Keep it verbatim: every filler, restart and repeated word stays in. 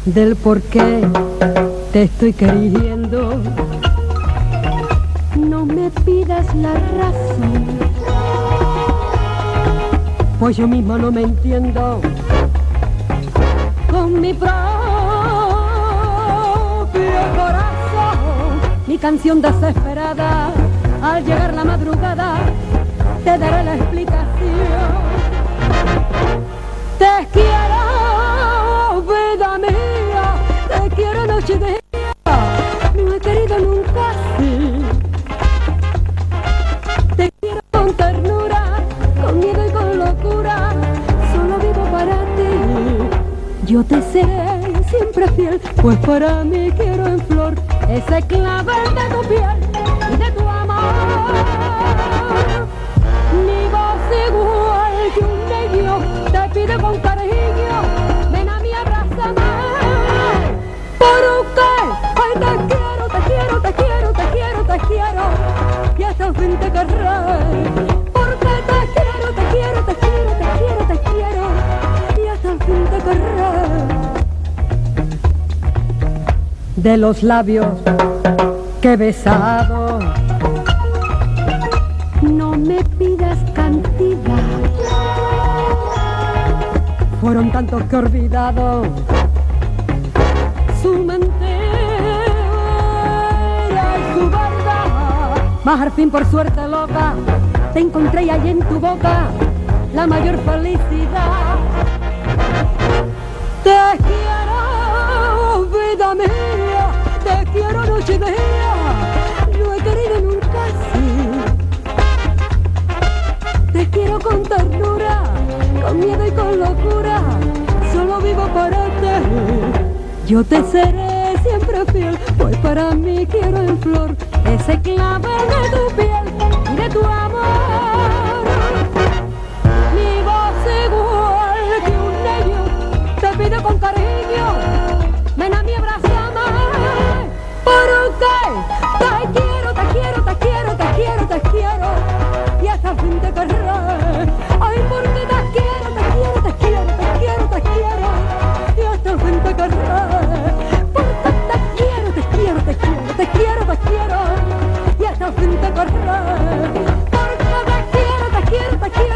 del por qué te estoy queriendo. No me pidas la razón, pues yo misma no me entiendo con mi propio corazón. Mi canción desesperada, al llegar la madrugada, te daré la explicación. Te quiero, vida mía, te quiero noche y día, no he querido nunca así. Te quiero con ternura, con miedo y con locura, solo vivo para ti. Yo te seré siempre fiel, pues para mí quiero en flor ese clavel de tu piel y de tu amor. Mi voz igual que un niño te pide con cariño, ven a mí, abrázame. ¿Por qué? Ay, te quiero, te quiero, te quiero, te quiero, te quiero, y hasta el fin te querré. Porque te quiero, te quiero, te quiero, te quiero, te quiero, y hasta el fin te querré. De los labios que he besado, no me pidas cantidad, fueron tantos que he olvidado su mentira y su verdad. Mas al fin, por suerte loca, te encontré y hallé en tu boca la mayor felicidad. Te quiero, vida mía, te quiero noche y día, no he querido nunca así. Te quiero con ternura, con miedo y con locura, solo vivo para ti. Yo te seré siempre fiel, pues para mí quiero en flor ese clavel de tu piel y de tu amor. Mi voz igual que un niño te pide con cariño, ven a mí, abrázame. ¿Por qué? Te quiero, te quiero, te quiero, te quiero, te quiero, y hasta el fin te querré. Ay, porque te quiero, te quiero, te quiero, te quiero, te quiero, y hasta el fin te querré. Porque te quiero, te quiero, te quiero, te quiero, te quiero, y hasta el fin te querré. Porque te quiero, te quiero, te quiero.